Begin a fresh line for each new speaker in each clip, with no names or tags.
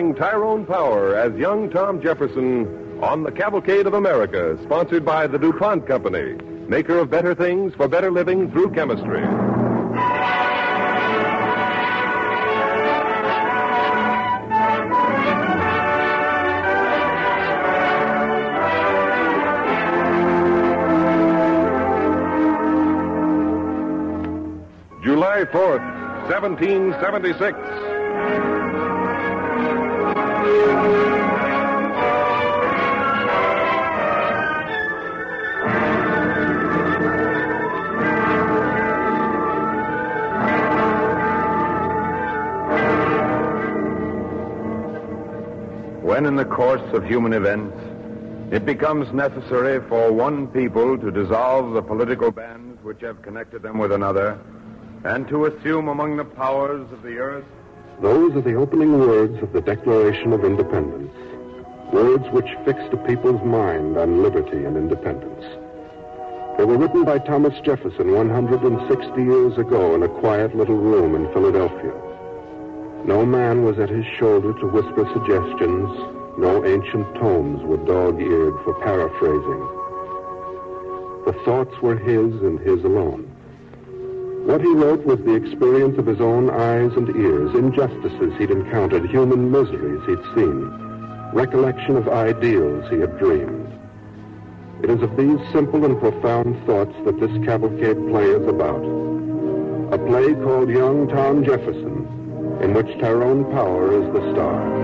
starring Tyrone Power as young Tom Jefferson on The Cavalcade of America, sponsored by the DuPont Company, maker of better things for better living through chemistry. July 4th, 1776.
When in the course of human events, it becomes necessary for one people to dissolve the political bands which have connected them with another, and to assume among the powers of the earth.
Those are the opening words of the Declaration of Independence, words which fixed a people's mind on liberty and independence. They were written by Thomas Jefferson 160 years ago in a quiet little room in Philadelphia. No man was at his shoulder to whisper suggestions. No ancient tomes were dog-eared for paraphrasing. The thoughts were his and his alone. What he wrote was the experience of his own eyes and ears, injustices he'd encountered, human miseries he'd seen, recollection of ideals he had dreamed. It is of these simple and profound thoughts that this cavalcade play is about. A play called Young Tom Jefferson, in which Tyrone Power is the star.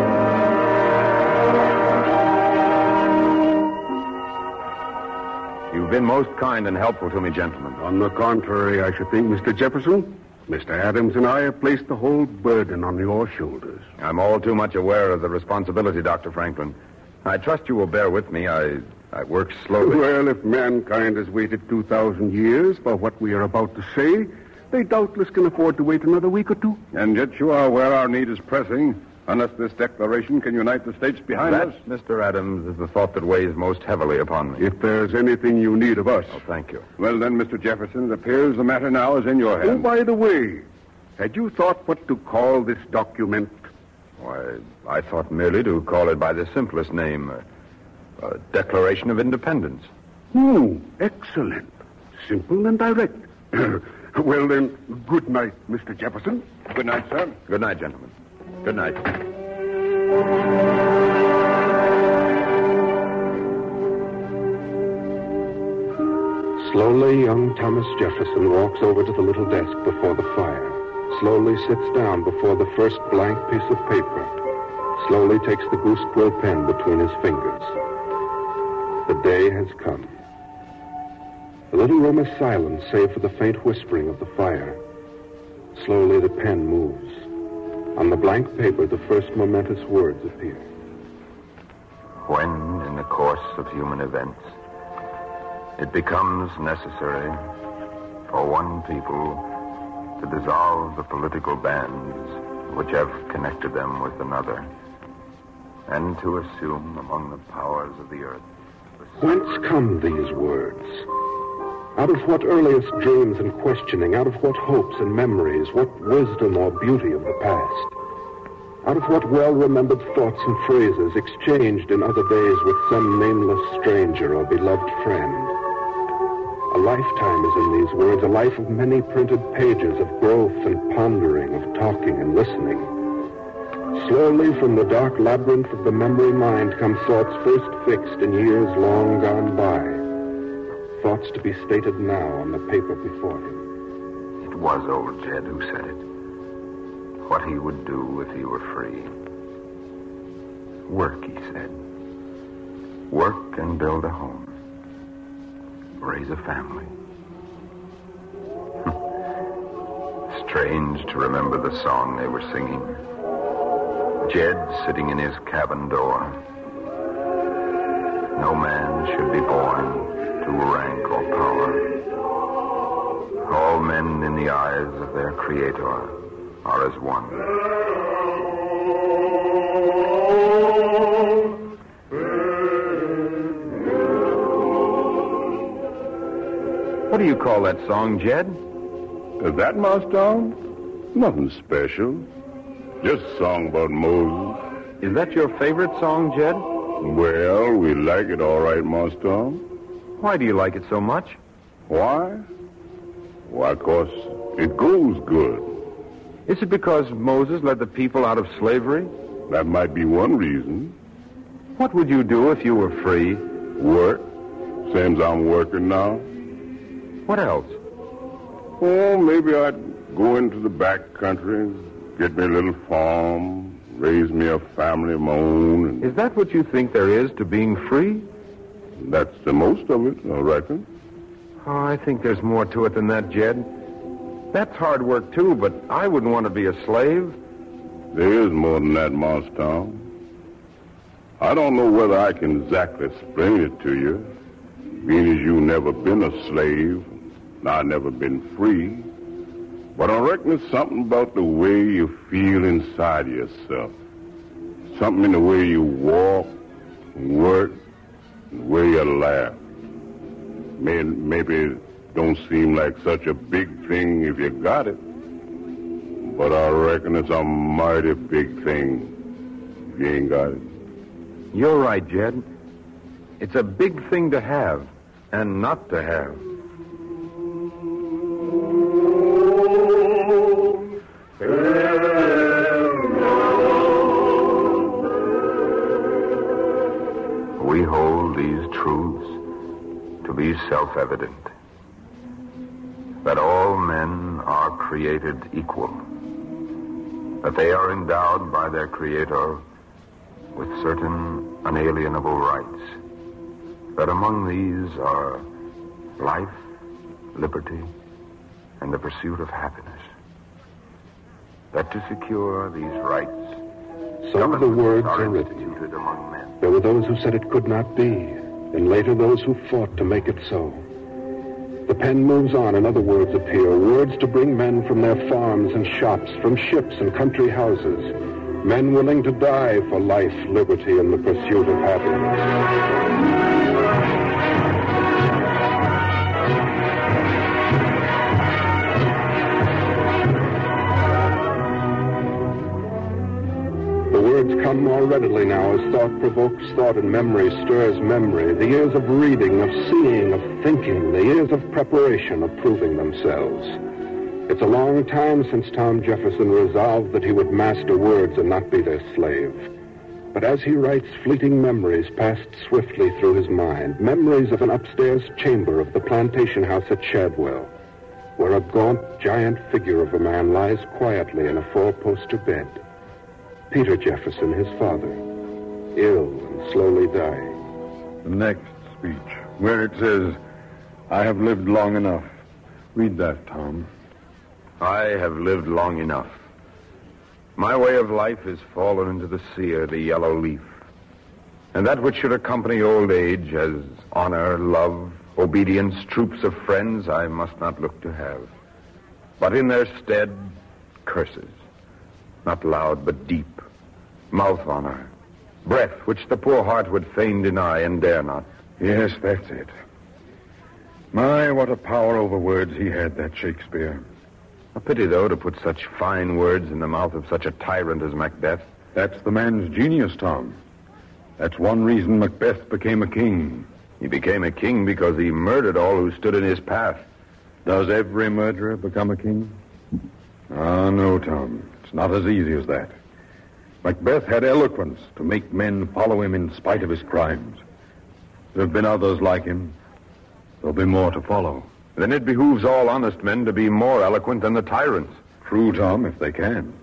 You've been most kind and helpful to me, gentlemen.
On the contrary, I should think, Mr. Jefferson. Mr. Adams and I have placed the whole burden on your shoulders.
I'm all too much aware of the responsibility, Dr. Franklin. I trust you will bear with me. I work slowly.
Well, if mankind has waited 2,000 years for what we are about to say, they doubtless can afford to wait another week or two.
And yet you are aware our need is pressing, unless this declaration can unite the states behind us.
That, Mr. Adams, is the thought that weighs most heavily upon me.
If there's anything you need of us.
Oh, thank you.
Well, then, Mr. Jefferson, it appears the matter now is in your hands.
Oh, by the way, had you thought what to call this document?
Why, I thought merely to call it by the simplest name, Declaration of Independence.
Excellent. Simple and direct. Well, then, good night, Mr. Jefferson.
Good night, sir.
Good night, gentlemen. Good night.
Slowly, young Thomas Jefferson walks over to the little desk before the fire, slowly sits down before the first blank piece of paper, slowly takes the goose quill pen between his fingers. The day has come. The little room is silent, save for the faint whispering of the fire. Slowly, the pen moves. On the blank paper, the first momentous words appear.
When, in the course of human events, it becomes necessary for one people to dissolve the political bands which have connected them with another, and to assume among the powers of the earth.
Whence come these words? Out of what earliest dreams and questioning, out of what hopes and memories, what wisdom or beauty of the past? Out of what well-remembered thoughts and phrases exchanged in other days with some nameless stranger or beloved friend? A lifetime is in these words, a life of many printed pages of growth and pondering, of talking and listening. Slowly from the dark labyrinth of the memory mind come thoughts first fixed in years long gone by. Thoughts to be stated now on the paper before him.
It was old Jed who said it. What he would do if he were free. Work, he said. Work and build a home. Raise a family. Strange to remember the song they were singing. Jed sitting in his cabin door. No man should be born to rank or power. All men in the eyes of their Creator are as one. What do you call that song, Jed?
That, Master? Nothing special. Just a song about Moses.
Is that your favorite song, Jed?
Well, we like it all right, Moss Tom.
Why do you like it so much?
Why? Why, 'cause it goes good.
Is it because Moses led the people out of slavery?
That might be one reason.
What would you do if you were free?
Work. Same as I'm working now.
What else?
Oh, maybe I'd go into the back country, get me a little farm, raise me a family of my own. And
Is that what you think there is to being free?
that's the most of it, I reckon.
Oh, I think there's more to it than that, Jed. That's hard work, too, but I wouldn't want to be a slave.
There is more than that, Moss Tom. I don't know whether I can exactly explain it to you, being as you never been a slave, and I never been free. But I reckon it's something about the way you feel inside yourself. Something in the way you walk, work, and the way you laugh. Maybe it don't seem like such a big thing if you got it. But I reckon it's a mighty big thing if you ain't got it.
You're right, Jed. It's a big thing to have and not to have.
We hold these truths to be self-evident. That all men are created equal. That they are endowed by their Creator with certain unalienable rights. That among these are life, liberty, and the pursuit of happiness. That to secure these rights,
Some of the words
are
are written.
instituted among men.
There were those who said it could not be, and later those who fought to make it so. The pen moves on and other words appear, words to bring men from their farms and shops, from ships and country houses, men willing to die for life, liberty, and the pursuit of happiness. The words come more readily now as thought provokes thought and memory stirs memory. The years of reading, of seeing, of thinking, the years of preparation of proving themselves. It's a long time since Tom Jefferson resolved that he would master words and not be their slave. But as he writes, fleeting memories passed swiftly through his mind, memories of an upstairs chamber of the plantation house at Shadwell, where a gaunt, giant figure of a man lies quietly in a four-poster bed. Peter Jefferson, his father, ill and slowly dying.
The next speech, where it says, I have lived long enough. Read that, Tom.
I have lived long enough. My way of life is fallen into the sear, the yellow leaf. And that which should accompany old age as honor, love, obedience, troops of friends, I must not look to have. But in their stead, curses. Not loud, but deep. Mouth honor. Breath, which the poor heart would fain deny and dare not.
Yes, that's it. My, what a power over words he had, that Shakespeare.
A pity, though, to put such fine words in the mouth of such a tyrant as Macbeth.
That's the man's genius, Tom. That's one reason Macbeth became a king.
He became a king because he murdered all who stood in his path.
Does every murderer become a king? Ah, no, Tom. It's not as easy as that. Macbeth had eloquence to make men follow him in spite of his crimes. There have been others like him. There'll be more to follow.
Then it behooves all honest men to be more eloquent than the tyrants.
True, Tom, if they can.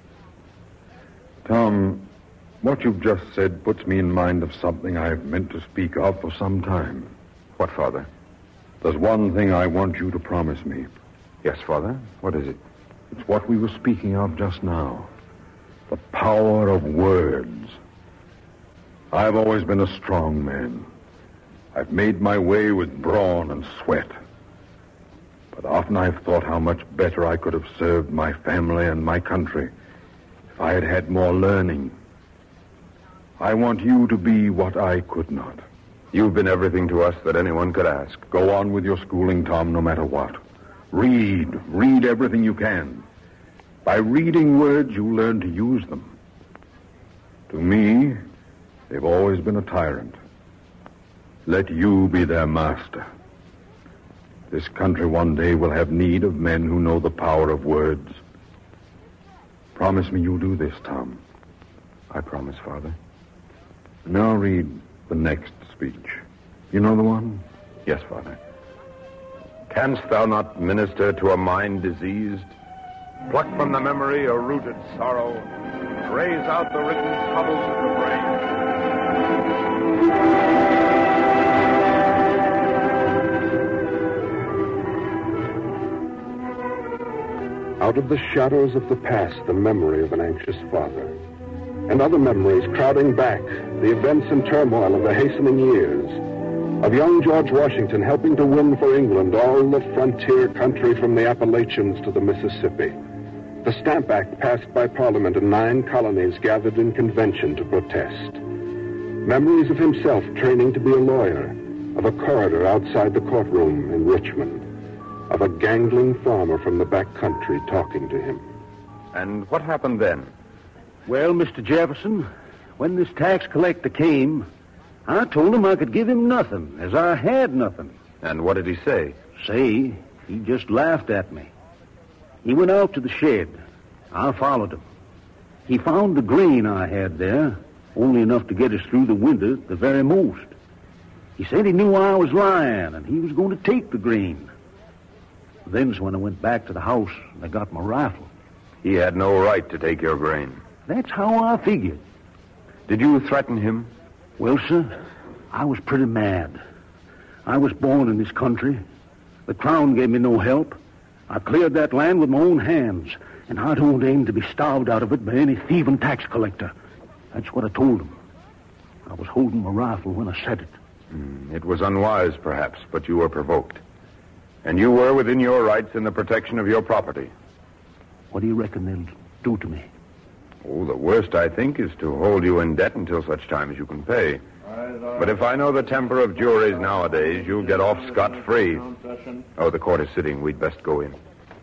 Tom, what you've just said puts me in mind of something I've meant to speak of for some time.
What, Father?
There's one thing I want you to promise me.
Yes, Father. What is it?
It's what we were speaking of just now. The power of words. I've always been a strong man. I've made my way with brawn and sweat. But often I've thought how much better I could have served my family and my country if I had had more learning. I want you to be what I could not.
You've been everything to us that anyone could ask.
Go on with your schooling, Tom, no matter what. Read everything you can. By reading words, you learn to use them.
To me, they've always been a tyrant. Let you be their master. This country one day will have need of men who know the power of words. Promise me you'll do this, Tom.
I promise, Father.
Now read the next speech. You know the one?
Yes, Father. Canst thou not minister to a mind diseased? Pluck from the memory a rooted sorrow. Raise out the written troubles of the brain.
Out of the shadows of the past, the memory of an anxious father. And other memories crowding back, the events and turmoil of the hastening years. Of young George Washington helping to win for England all the frontier country from the Appalachians to the Mississippi. The Stamp Act passed by Parliament and 9 colonies gathered in convention to protest. Memories of himself training to be a lawyer, of a corridor outside the courtroom in Richmond, of a gangling farmer from the back country talking to him.
And what happened then?
Well, Mr. Jefferson, when this tax collector came, I told him I could give him nothing, as I had nothing.
And what did he say?
Say, he just laughed at me. He went out to the shed. I followed him. He found the grain I had there, only enough to get us through the winter at the very most. He said he knew I was lying, and he was going to take the grain. Then's when I went back to the house, and I got my rifle.
He had no right to take your grain.
That's how I figured.
Did you threaten him?
Well, sir, I was pretty mad. I was born in this country. The Crown gave me no help. I cleared that land with my own hands, and I don't aim to be starved out of it by any thieving tax collector. That's what I told him. I was holding my rifle when I said it.
It was unwise, perhaps, but you were provoked. And you were within your rights in the protection of your property.
What do you reckon they'll do to me?
Oh, the worst, I think, is to hold you in debt until such time as you can pay. But if I know the temper of juries nowadays, you'll get off scot-free. Oh, the court is sitting. We'd best go in.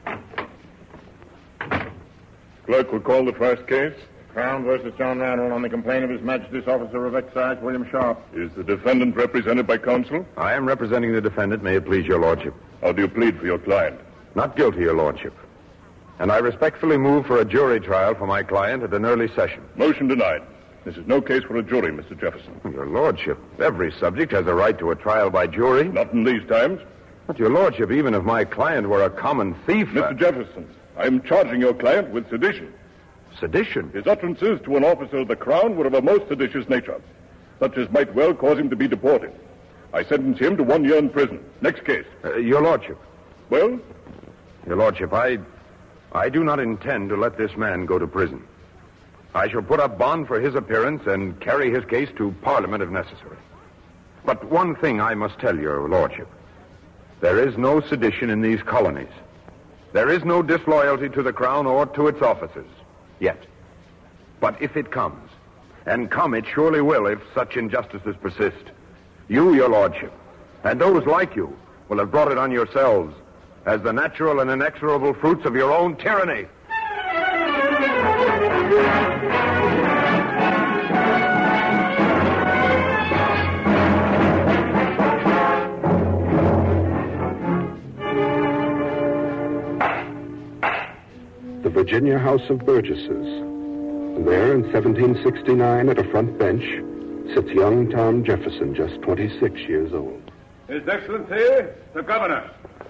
Clerk will call the first case.
Crown versus John Randall on the complaint of His Majesty's Officer of Excise, William Sharp.
Is the defendant represented by counsel?
I am representing the defendant. May it please your lordship.
How do you plead for your client?
Not guilty, your lordship. And I respectfully move for a jury trial for my client at an early session.
Motion denied. This is no case for a jury, Mr. Jefferson.
Your lordship, every subject has a right to a trial by jury.
Not in these times.
But your lordship, even if my client were a common thief...
Mr. Jefferson, I am charging your client with sedition.
Sedition?
His utterances to an officer of the Crown were of a most seditious nature, such as might well cause him to be deported. I sentence him to 1 year in prison. Next case.
Your lordship.
Well?
Your lordship, I do not intend to let this man go to prison. I shall put up bond for his appearance and carry his case to Parliament if necessary. But one thing I must tell your lordship. There is no sedition in these colonies. There is no disloyalty to the Crown or to its officers. Yet. But if it comes, and come it surely will if such injustices persist, you, your lordship, and those like you will have brought it on yourselves as the natural and inexorable fruits of your own tyranny.
The Virginia House of Burgesses. And there, in 1769, at a front bench, sits young Tom Jefferson, just 26 years old.
His Excellency, the Governor.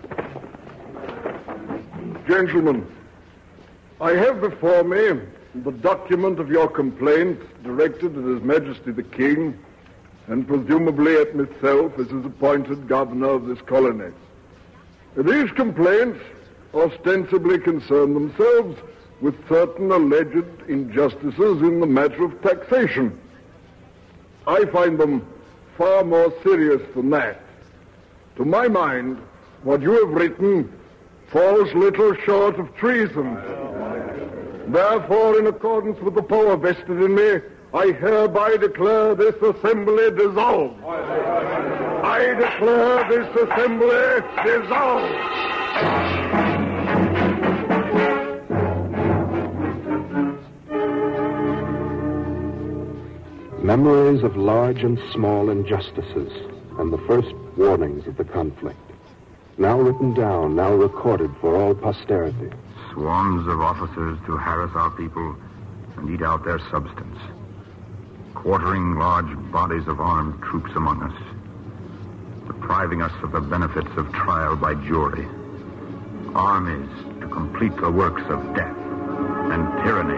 Gentlemen, I have before me the document of your complaint directed at His Majesty the King and presumably at myself as his appointed governor of this colony. These complaints ostensibly concern themselves with certain alleged injustices in the matter of taxation. I find them far more serious than that. To my mind, what you have written falls little short of treason. Therefore, in accordance with the power vested in me, I hereby declare this assembly dissolved. I declare this assembly dissolved.
Memories of large and small injustices and the first warnings of the conflict. Now written down, now recorded for all posterity.
Swarms of officers to harass our people and eat out their substance. Quartering large bodies of armed troops among us. Depriving us of the benefits of trial by jury. Armies to complete the works of death and tyranny.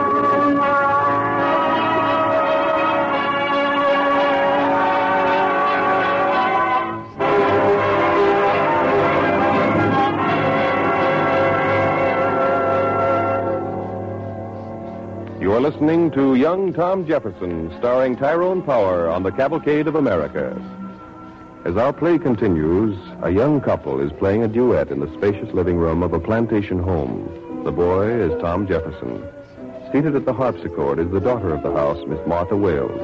You are listening to Young Tom Jefferson, starring Tyrone Power on the Cavalcade of America. As our play continues, a young couple is playing a duet in the spacious living room of a plantation home. The boy is Tom Jefferson. Seated at the harpsichord is the daughter of the house, Miss Martha Wales.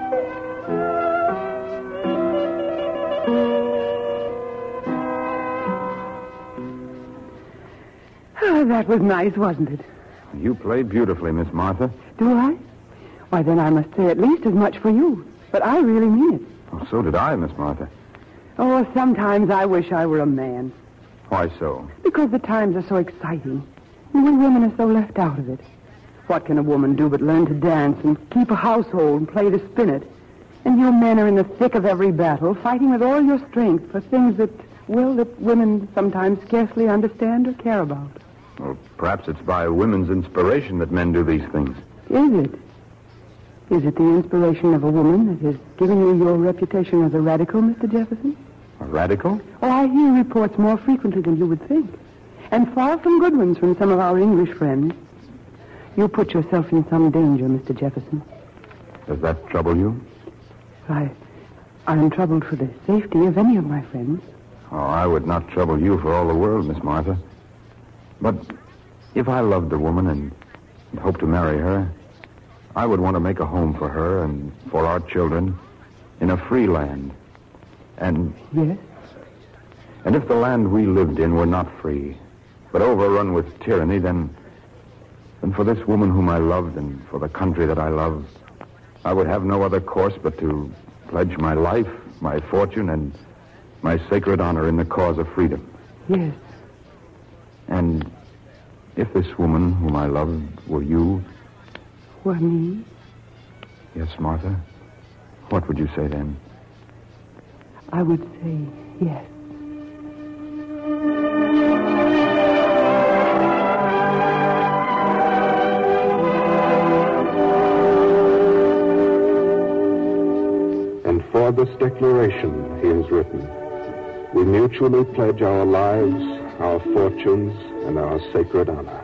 Oh, that was nice, wasn't it?
You played beautifully, Miss Martha.
Do I? Why, then I must say at least as much for you. But I really mean it.
Oh, so did I, Miss Martha.
Oh, sometimes I wish I were a man.
Why so?
Because the times are so exciting. And we women are so left out of it. What can a woman do but learn to dance and keep a household and play the spinet? And you men are in the thick of every battle, fighting with all your strength for things that women sometimes scarcely understand or care about.
Well, perhaps it's by women's inspiration that men do these things.
Is it? Is it the inspiration of a woman that has given you your reputation as a radical, Mr. Jefferson?
A radical?
Oh, I hear reports more frequently than you would think. And far from good ones from some of our English friends. You put yourself in some danger, Mr. Jefferson.
Does that trouble you?
I'm troubled for the safety of any of my friends.
Oh, I would not trouble you for all the world, Miss Martha. But if I loved a woman and hoped to marry her, I would want to make a home for her and for our children in a free land. And...
Yes?
And if the land we lived in were not free, but overrun with tyranny, then for this woman whom I loved and for the country that I loved, I would have no other course but to pledge my life, my fortune, and my sacred honor in the cause of freedom.
Yes.
And if this woman whom I loved were you...
Were me?
Yes, Martha. What would you say then?
I would say yes.
And for this declaration, he has written, we mutually pledge our lives, our fortunes, and our sacred honor.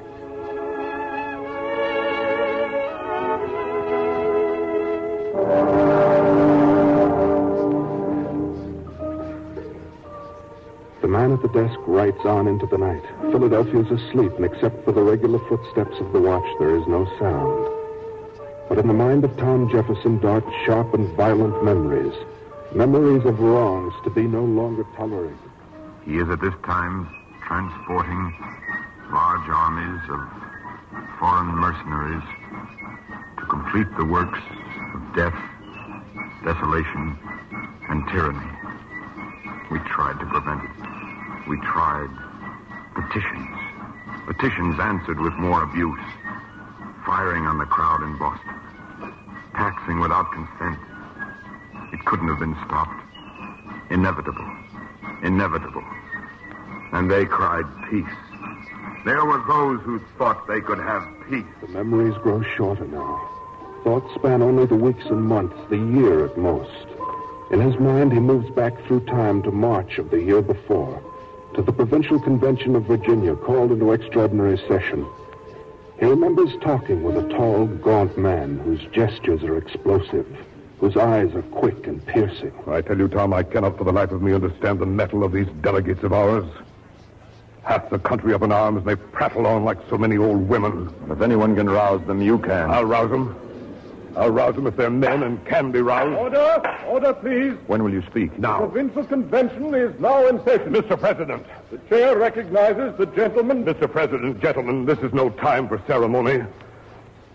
The man at the desk writes on into the night. Philadelphia is asleep, and except for the regular footsteps of the watch, there is no sound. But in the mind of Tom Jefferson dart sharp and violent memories of wrongs to be no longer tolerated.
He is at this time transporting large armies of foreign mercenaries to complete the works of death, desolation, and tyranny. We tried to prevent it. We tried petitions. Petitions answered with more abuse. Firing on the crowd in Boston. Taxing without consent. It couldn't have been stopped. Inevitable. Inevitable. And they cried peace. There were those who thought they could have peace.
The memories grow shorter now. Thoughts span only the weeks and months, the year at most. In his mind, he moves back through time to March of the year before, to the Provincial Convention of Virginia, called into extraordinary session. He remembers talking with a tall, gaunt man whose gestures are explosive, whose eyes are quick and piercing.
I tell you, Tom, I cannot for the life of me understand the mettle of these delegates of ours. Half the country up in arms, and they prattle on like so many old women.
If anyone can rouse them, you can.
I'll rouse them. I'll rouse them if they're men and can be roused.
Order! Order, please.
When will you speak?
The
Now.
provincial convention is now in session.
Mr. President.
The chair recognizes the gentleman.
Mr. President, gentlemen, this is no time for ceremony.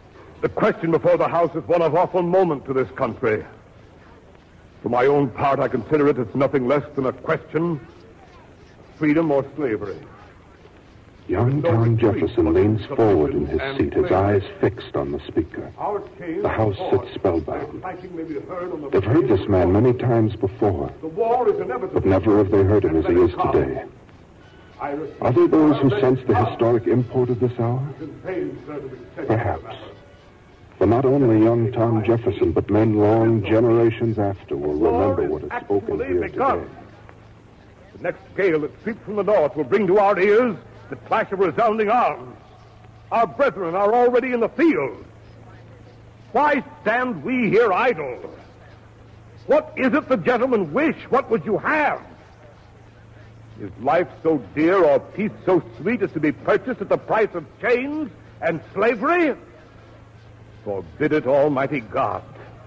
The question before the House is one of awful moment to this country. For my own part, I consider it as nothing less than a question of freedom or slavery.
Young Tom Jefferson leans forward in his seat, his eyes fixed on the speaker. The House sits spellbound. They've heard this man many times before, but never have they heard him as he is today. Are they those who sense the historic import of this hour? Perhaps. For not only young Tom Jefferson, but men long generations after will remember what is spoken here today.
The next gale that sweeps from the north will bring to our ears the clash of resounding arms. Our brethren are already in the field. Why stand we here idle? What is it the gentlemen wish? What would you have? Is life so dear or peace so sweet as to be purchased at the price of chains and slavery? Forbid it, Almighty God.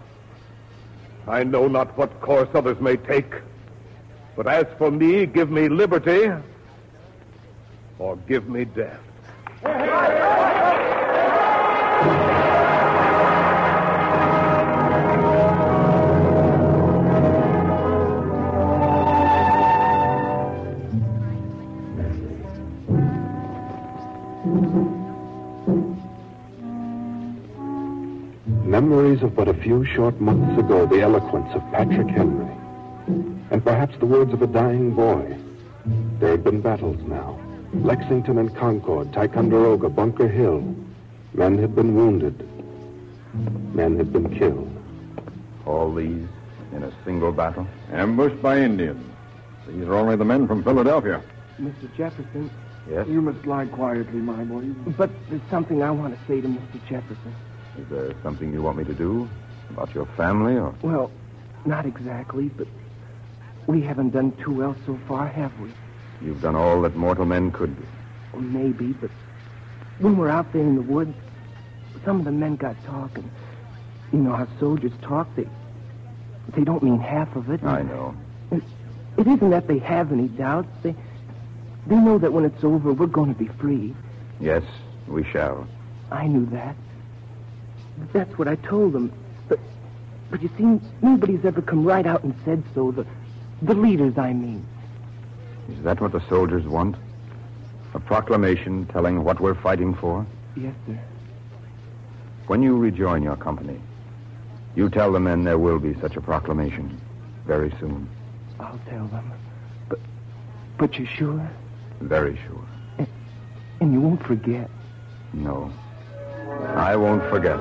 I know not what course others may take, but as for me, give me liberty or give me death.
Memories of but a few short months ago, the eloquence of Patrick Henry, and perhaps the words of a dying boy. There had been battles now. Lexington and Concord, Ticonderoga, Bunker Hill. Men had been wounded. Men had been killed.
All these in a single battle?
Ambushed by Indians. These are only the men from Philadelphia.
Mr. Jefferson.
Yes?
You must lie quietly, my boy. But there's something I want to say to Mr. Jefferson.
Is there something you want me to do? About your family, or...?
Well, not exactly, but we haven't done too well so far, have we?
You've done all that mortal men could do.
Well, maybe, but when we're out there in the woods, some of the men got talking. You know how soldiers talk. They don't mean half of it.
I know.
It isn't that they have any doubts. They know that when it's over, we're going to be free.
Yes, we shall.
I knew that. But that's what I told them. But you see, nobody's ever come right out and said so. The leaders, I mean.
Is that what the soldiers want? A proclamation telling what we're fighting for?
Yes, sir.
When you rejoin your company, you tell the men there will be such a proclamation very soon.
I'll tell them. But you're sure?
Very sure.
And you won't forget?
No. I won't forget.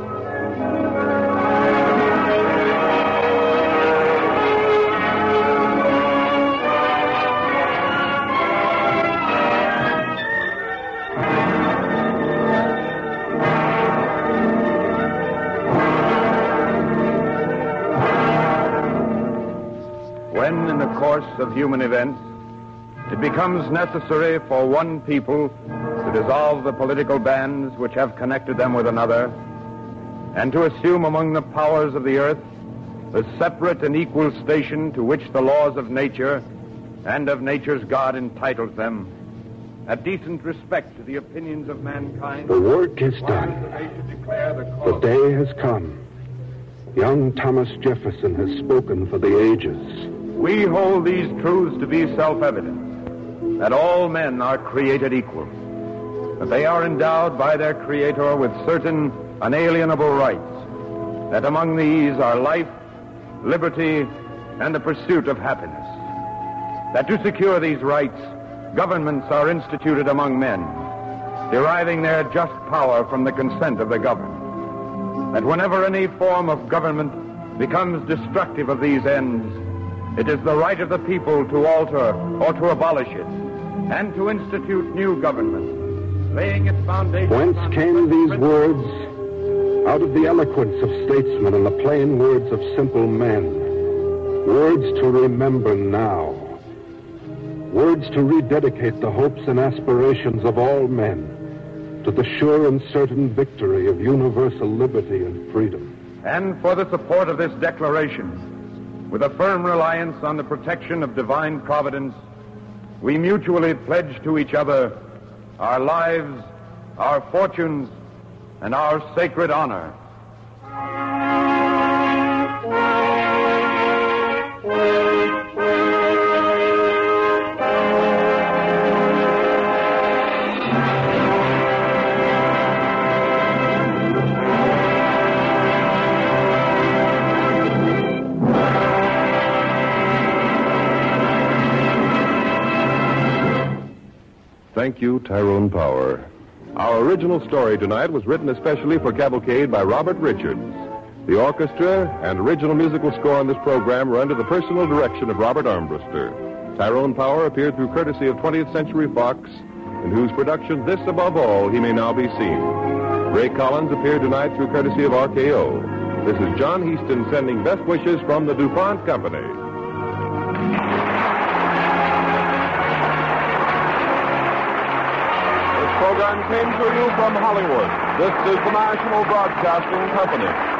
When, in the course of human events, it becomes necessary for one people to dissolve the political bands which have connected them with another, and to assume among the powers of the earth the separate and equal station to which the laws of nature and of nature's God entitles them, a decent respect to the opinions of mankind.
The work is done. The day has come. Young Thomas Jefferson has spoken for the ages.
We hold these truths to be self-evident, that all men are created equal, that they are endowed by their Creator with certain unalienable rights, that among these are life, liberty, and the pursuit of happiness, that to secure these rights, governments are instituted among men, deriving their just power from the consent of the governed, that whenever any form of government becomes destructive of these ends, it is the right of the people to alter or to abolish it, and to institute new government, laying its foundation...
Whence came these words? Out of the eloquence of statesmen and the plain words of simple men. Words to remember now. Words to rededicate the hopes and aspirations of all men to the sure and certain victory of universal liberty and freedom.
And for the support of this declaration, with a firm reliance on the protection of divine providence, we mutually pledge to each other our lives, our fortunes, and our sacred honor
Thank you, Tyrone Power. Our original story tonight was written especially for Cavalcade by Robert Richards. The orchestra and original musical score on this program were under the personal direction of Robert Armbruster. Tyrone Power appeared through courtesy of 20th Century Fox, in whose production, This Above All, He May Now Be Seen. Ray Collins appeared tonight through courtesy of RKO. This is John Heaston sending best wishes from the DuPont Company. This program came to you from Hollywood. This is the National Broadcasting Company.